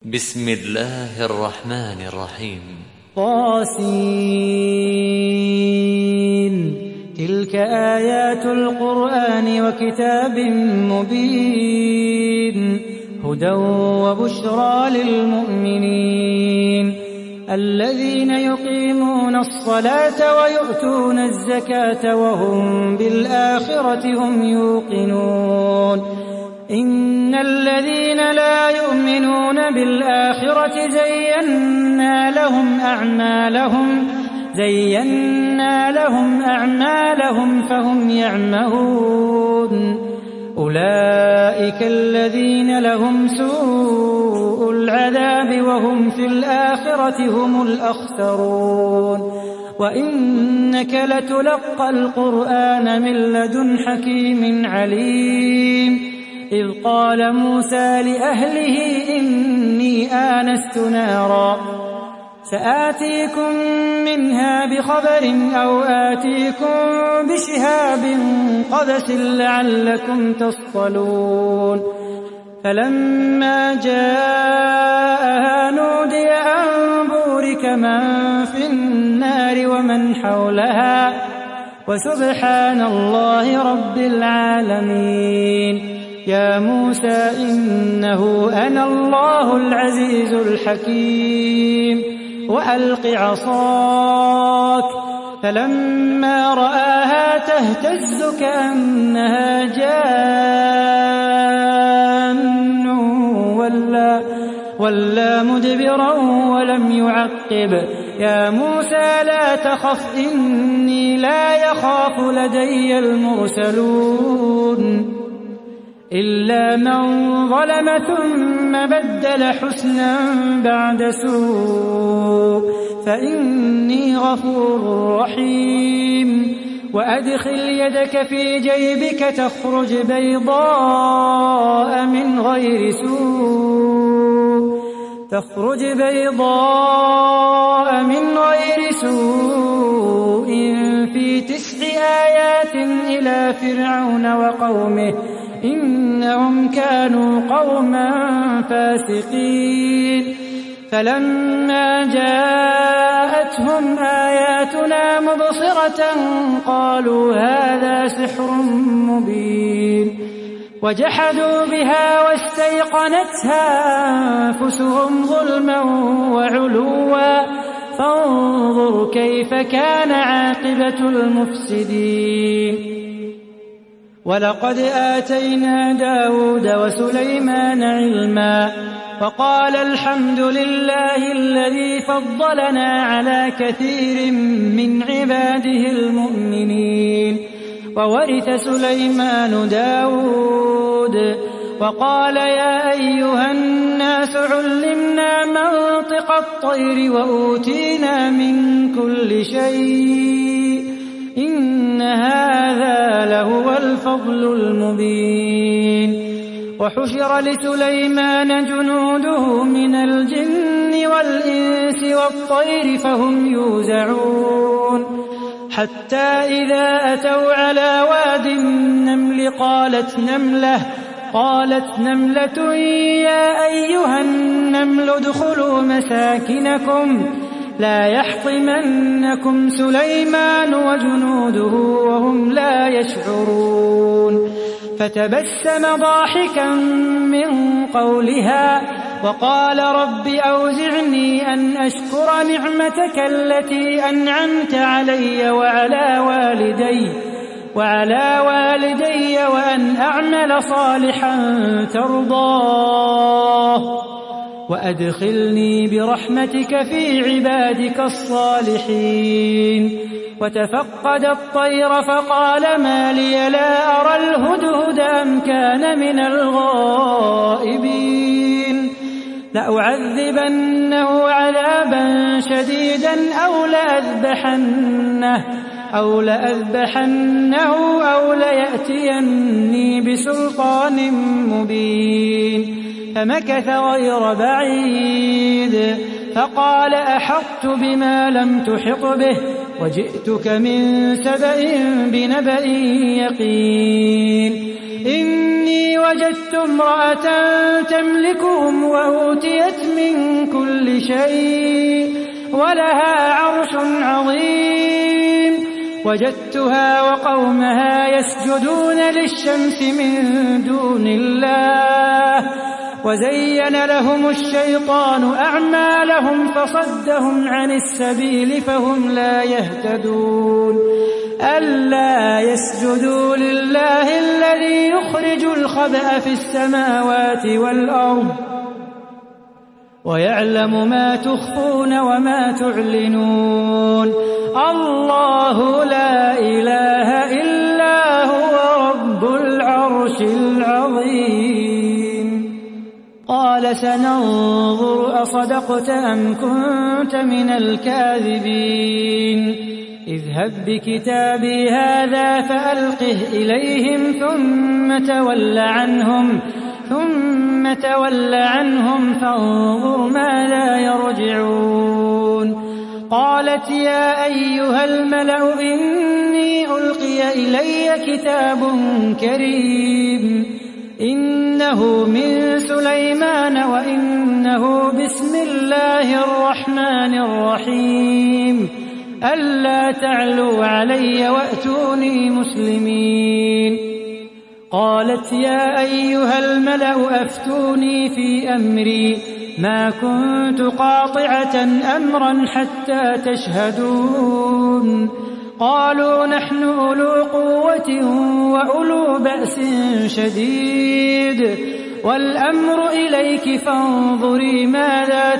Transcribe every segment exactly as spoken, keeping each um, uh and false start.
بسم الله الرحمن الرحيم. طاسين. تلك آيات القرآن وكتاب مبين هدى وبشرى للمؤمنين الذين يقيمون الصلاة ويؤتون الزكاة وهم بالآخرة هم يوقنون إن الذين لا يؤمنون بالآخرة زينا لهم أعمالهم زينا لهم أعمالهم فهم يعمهون أولئك الذين لهم سوء العذاب وهم في الآخرة هم الأخسرون وإنك لتلقى القرآن من لدن حكيم عليم إذ قال موسى لأهله إني آنست نارا سآتيكم منها بخبر أو آتيكم بشهاب قبس لعلكم تصطلون فلما جاءها نودي أن بورك من في النار ومن حولها وسبحان الله رب العالمين يا موسى إنه أنا الله العزيز الحكيم وألق عصاك فلما رآها تهتز كأنها جان ولا, ولا مدبرا ولم يعقب يا موسى لا تخف إني لا يخاف لدي المرسلون إلا من ظلم ثم بدل حسنا بعد سوء فإني غفور رحيم وأدخل يدك في جيبك تخرج بيضاء من غير سوء تخرج بيضاء من غير سوء في تسع آيات إلى فرعون وقومه إنهم كانوا قوما فاسقين فلما جاءتهم آياتنا مبصرة قالوا هذا سحر مبين وجحدوا بها واستيقنتها أنفسهم ظلما وعلوا فانظر كيف كان عاقبة المفسدين ولقد آتينا داود وسليمان علما وقال الحمد لله الذي فضلنا على كثير من عباده المؤمنين وورث سليمان داود وقال يا أيها الناس علمنا منطق الطير وأوتينا من كل شيء إن هذا لهو الفضل المبين وحشر لسليمان جنوده من الجن والإنس والطير فهم يوزعون حتى إذا أتوا على واد النمل قالت نملة قالت نملة يا أيها النمل ادخلوا مساكنكم لا يحطمنكم سليمان وجنوده وهم لا يشعرون فتبسم ضاحكا من قولها وقال رب أوزعني أن أشكر نعمتك التي أنعمت علي وعلى والدي وعلى والدي وأن أعمل صالحا ترضاه وأدخلني برحمتك في عبادك الصالحين وتفقد الطير فقال ما لي لا أرى الهدهد أم كان من الغائبين لأعذبنه عذابا شديدا أو لأذبحنه أو لأذبحنه أو ليأتيني بسلطان مبين فمكث غير بعيد فقال أحطت بما لم تحط به وجئتك من سبأ بنبأ يقين إني وجدت امرأة تملكهم وأوتيت من كل شيء ولها عرش عظيم وجدتها وقومها يسجدون للشمس من دون الله وزين لهم الشيطان أعمالهم فصدهم عن السبيل فهم لا يهتدون ألا يسجدوا لله الذي يخرج الخبأ في السماوات والأرض ويعلم ما تخفون وما تعلنون الله لا إله إلا هو رب العرش العظيم قال سننظر أصدقت أم كنت من الكاذبين اذهب بكتابي هذا فألقه إليهم ثم تول عنهم ثم تول عنهم فانظر ماذا يرجعون قالت يا أيها الملأ إني ألقي إلي كتاب كريم إنه من سليمان وإنه بسم الله الرحمن الرحيم ألا تعلوا علي وأتوني مسلمين قالت يا أيها الملأ أفتوني في أمري ما كنت قاطعة أمرا حتى تشهدون قالوا نحن أولو قوة وأولو بأس شديد والأمر إليك فانظري ماذا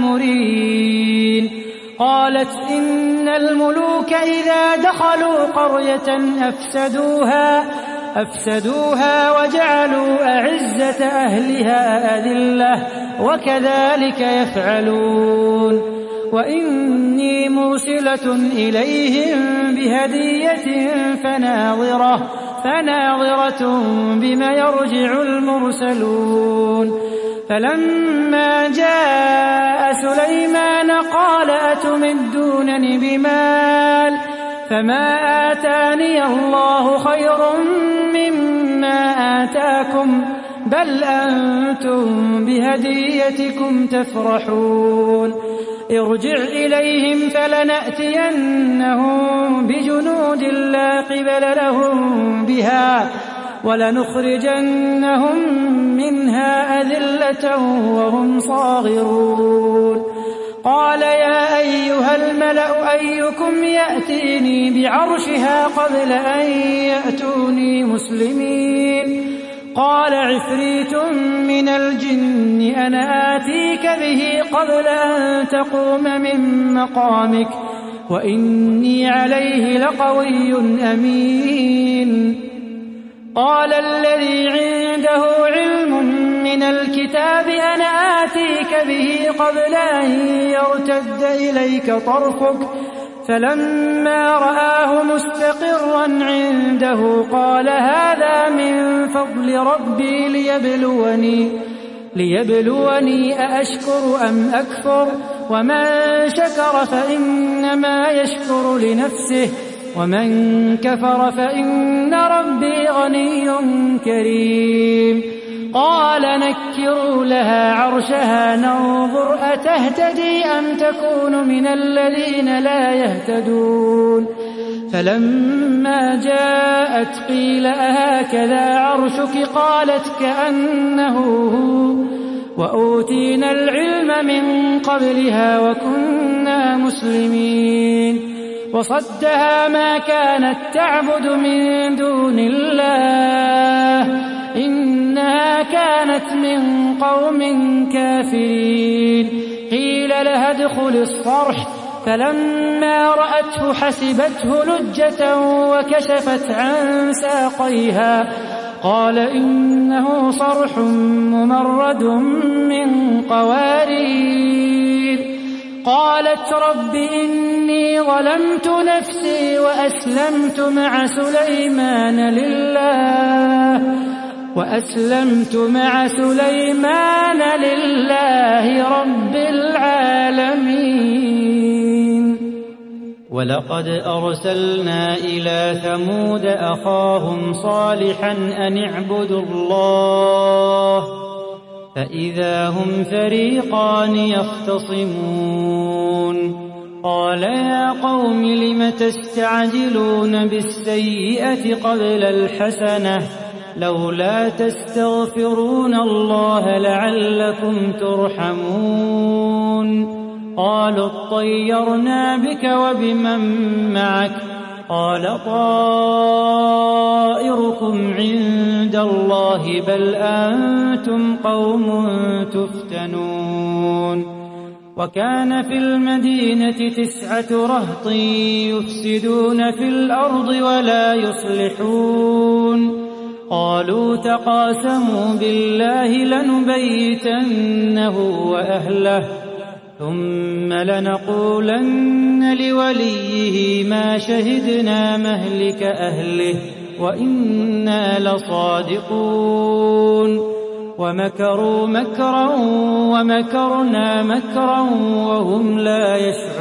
تأمرين قالت إن الملوك إذا دخلوا قرية أفسدوها أفسدوها وجعلوا أعزة أهلها أذلة وكذلك يفعلون وإني مرسلة إليهم بهدية فناظرة فناظرة بما يرجع المرسلون فلما جاء سليمان قال أتمدونني بمال فما آتاني الله خير مما آتاكم بل أنتم بهديتكم تفرحون ارجع إليهم فلنأتينهم بجنود لا قبل لهم بها ولنخرجنهم منها أذلة وهم صاغرون قال يا أيها الملأ أيكم يأتيني بعرشها قبل أن يأتوني مسلمين قال عفريت من الجن أنا آتيك به قبل أن تقوم من مقامك وإني عليه لقوي أمين قال الذي عنده علم من الكتاب أنا آتيك به قبل أن يرتد إليك طرفك فلما رآه مستقرا عنده قال هذا من فضل ربي ليبلوني ليبلوني أأشكر أم أكفر ومن شكر فإنما يشكر لنفسه ومن كفر فإن ربي غني كريم قال نكروا لها عرشها ننظر أتهتدي أم تكون من الذين لا يهتدون فلما جاءت قيل أهكذا عرشك قالت كأنه هو وأوتينا العلم من قبلها وكنا مسلمين وصدها ما كانت تعبد من دون الله إنها كانت من قوم كافرين قيل لها ادخل الصرح فلما رأته حسبته لجة وكشفت عن ساقيها قال إنه صرح ممرد من قوارير قالت رب إني ظلمت نفسي وأسلمت مع سليمان لله وأسلمت مع سليمان لله رب العالمين ولقد أرسلنا إلى ثمود أخاهم صالحا أن اعبدوا الله فإذا هم فريقان يختصمون قال يا قوم لم تستعجلون بالسيئة قبل الحسنة لولا تستغفرون الله لعلكم ترحمون قالوا اطيرنا بك وبمن معك قال طائركم عند الله بل أنتم قوم تفتنون وكان في المدينة تسعة رهط يفسدون في الأرض ولا يصلحون قالوا تقاسموا بالله لنبيتنه وأهله ثم لنقولن لوليه ما شهدنا مهلك أهله وإنا لصادقون ومكروا مكرا ومكرنا مكرا وهم لا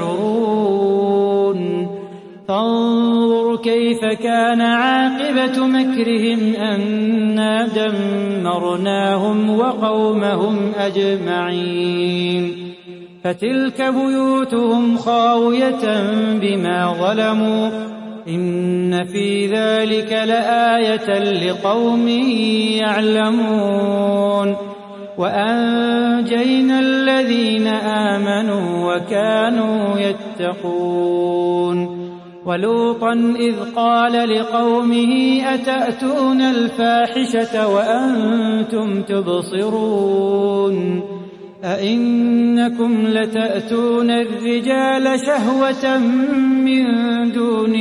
يشعرون فانظر كيف كان عاقبة مكرهم أنا دمرناهم وقومهم أجمعين فتلك بيوتهم خاوية بما ظلموا إن في ذلك لآية لقوم يعلمون وأنجينا الذين آمنوا وكانوا يتقون ولوطا إذ قال لقومه أتأتون الفاحشة وأنتم تبصرون أئنكم لتأتون الرجال شهوة من دون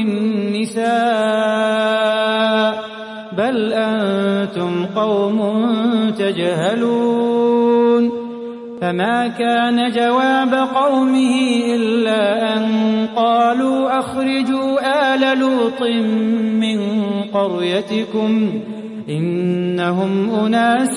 النساء بل أنتم قوم تجهلون فما كان جواب قومه إلا أن قالوا أخرجوا آل لوط من قريتكم إنهم أناس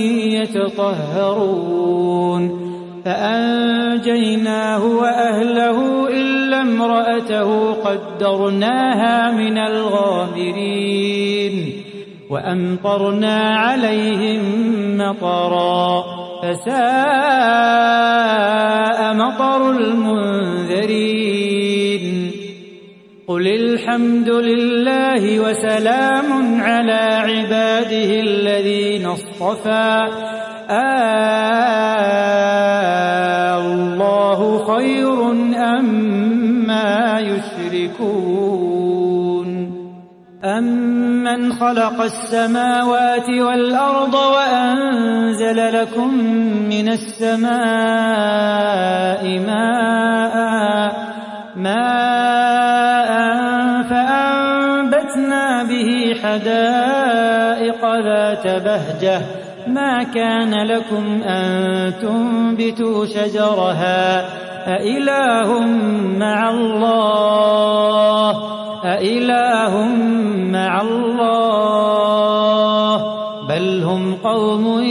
يتطهرون فأنجيناه وأهله إلا امرأته قدرناها من الغابرين وأمطرنا عليهم مطرا فساء مطر المنذرين قل الحمد لله وسلام على عباده الذين اصطفى الله خير أما يشركون أمن خلق السماوات والأرض وأنزل لكم من السماء ماء ماء فأنبتنا به حدائق ذات بهجة ما كان لكم أن تنبتوا شجرها أإله مع الله أإله مع الله بل هم قوم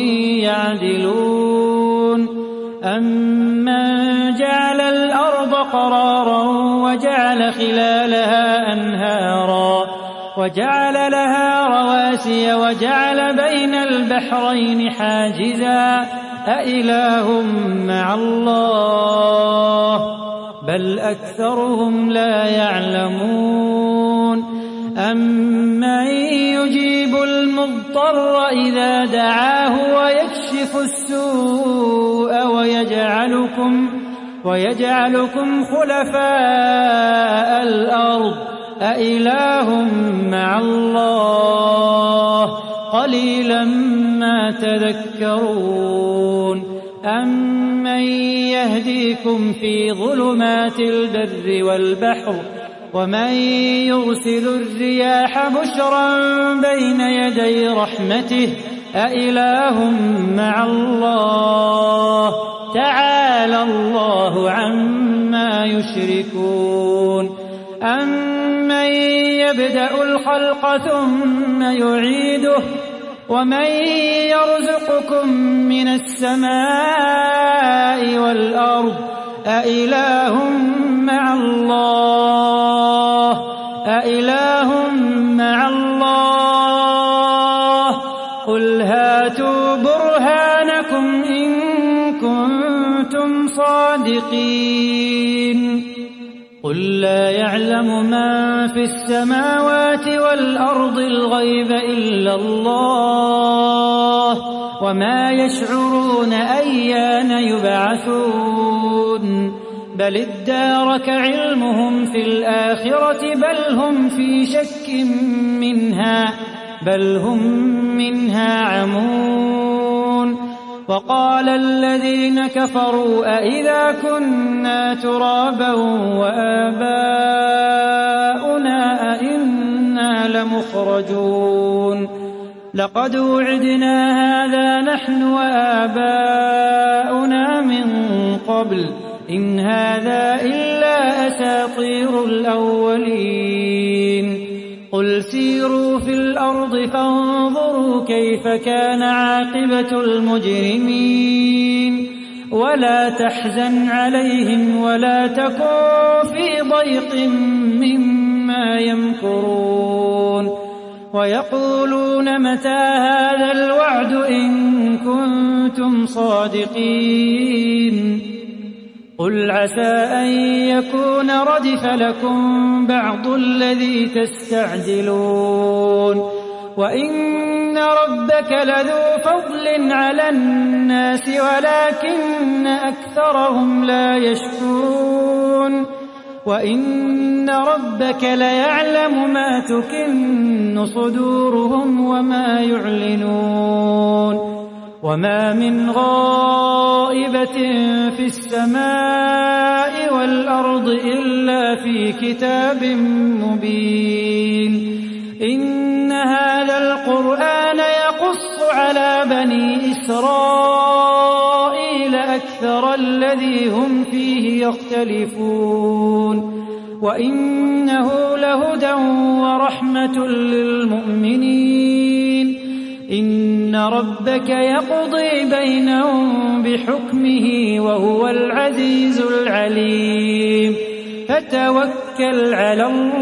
يعدلون أمن جعل الأرض قرارا وجعل خلالها أنهارا وجعل لها رواسي وجعل بين البحرين حاجزا أإله مع الله بل أكثرهم لا يعلمون أمن يجيب المضطر إذا دعاه ويكشف السوء ويجعلكم ويجعلكم خلفاء الأرض أإله مع الله قليلا ما تذكرون أمن يهديكم في ظلمات البر والبحر ومن يرسل الرياح بشرا بين يدي رحمته أإله مع الله تعالى الله عما يشركون أمن يبدأ الخلق ثم يعيده ومن يرزقكم من السماء والأرض أإله مع الله إله مع الله قل هاتوا برهانكم إن كنتم صادقين قل لا يعلم من في السماوات والأرض الغيب إلا الله وما يشعرون أيان يبعثون بل ادارك علمهم في الآخرة بل هم في شك منها بل هم منها عمون وقال الذين كفروا أإذا كنا ترابا وآباؤنا أئنا لمخرجون لقد وعدنا هذا نحن وآباؤنا من قبل إن هذا إلا أساطير الأولين قل سيروا في الأرض فانظروا كيف كان عاقبة المجرمين ولا تحزن عليهم ولا تكن في ضيق مما يمكرون ويقولون متى هذا الوعد إن كنتم صادقين قل عسى أن يكون ردف لكم بعض الذي تستعجلون وإن ربك لذو فضل على الناس ولكن أكثرهم لا يشكرون وإن ربك ليعلم ما تكن صدورهم وما يعلنون وما من غائبة في السماء والأرض إلا في كتاب مبين إن هذا القرآن يقص على بني إسرائيل أكثر الذي هم فيه يختلفون وإنه لهدى ورحمة للمؤمنين إن ربك يقضي بينهم بحكمه وهو العزيز العليم فتوكل على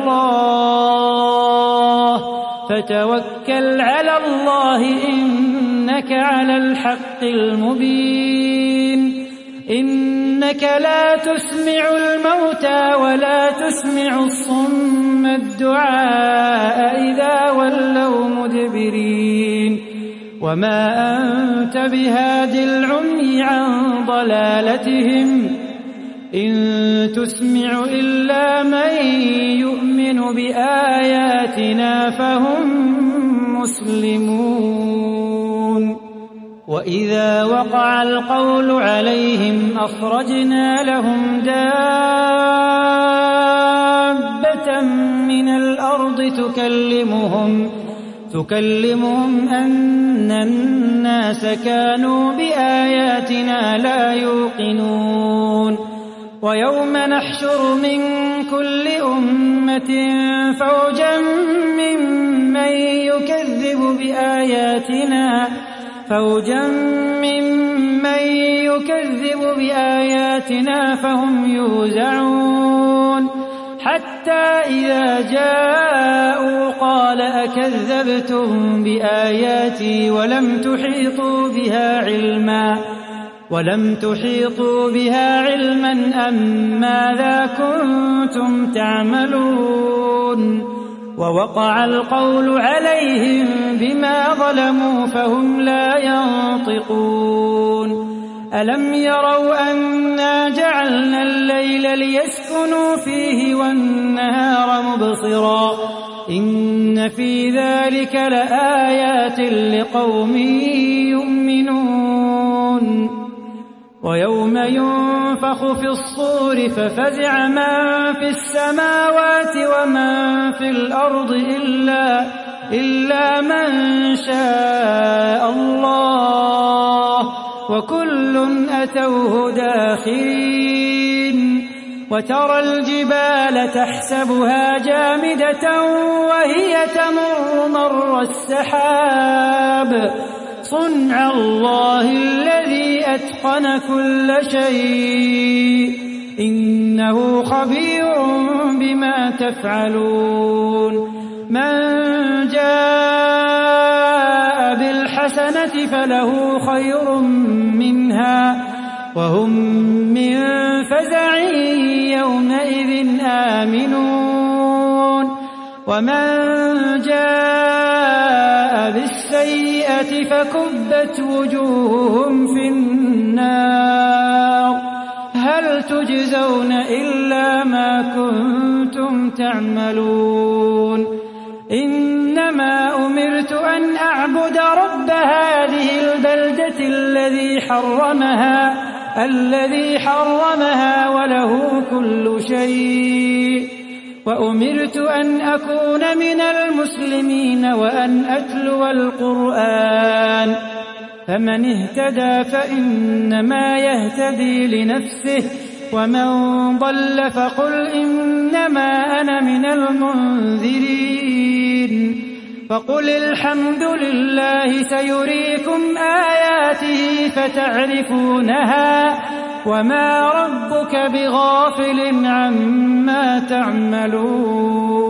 الله فتوكل على الله إنك على الحق المبين إنك لا تسمع الموتى ولا تسمع الصم الدعاء إذا ولوا مدبرين وما أنت بهاد العمي عن ضلالتهم إن تسمع إلا من يؤمن بآياتنا فهم مسلمون وإذا وقع القول عليهم أخرجنا لهم دابة من الأرض تكلمهم تكلمهم أن الناس كانوا بآياتنا لا يوقنون ويوم نحشر من كل أمة فوجا ممن يكذب بآياتنا فوجا ممن يكذب بآياتنا فهم يوزعون حتى إذا جاءوا قال أكذبتم بآياتي ولم تحيطوا بها علما ولم تحيطوا بها علما أم ماذا كنتم تعملون ووقع القول عليهم بما ظلموا فهم لا ينطقون ألم يروا أنا جعلنا الليل ليسكنوا فيه والنهار مبصرا إن في ذلك لآيات لقوم يؤمنون ويوم ينفخ في الصور ففزع من في السماوات ومن في الأرض إلا, إلا من شاء الله وكل أتوه داخرين وترى الجبال تحسبها جامدة وهي تمر مر السحاب صنع الله الذي أتقن كل شيء إنه إنه خبير بما تفعلون من جاء بالحسنة فله خير منها وهم من فزع يومئذ آمنون ومن جاء بالسيئة فكبت وجوههم في النار هل تجزون إلا ما كنتم تعملون إنما أمرت أن أعبد رب هذه البلدة الذي حرمها الذي حرمها وله كل شيء وأمرت أن أكون من المسلمين وأن أتلو القرآن فمن اهتدى فإنما يهتدي لنفسه ومن ضل فقل إنما أنا من المنذرين فقل الحمد لله سيريكم آياته فتعرفونها وما ربك بغافل عما تعملون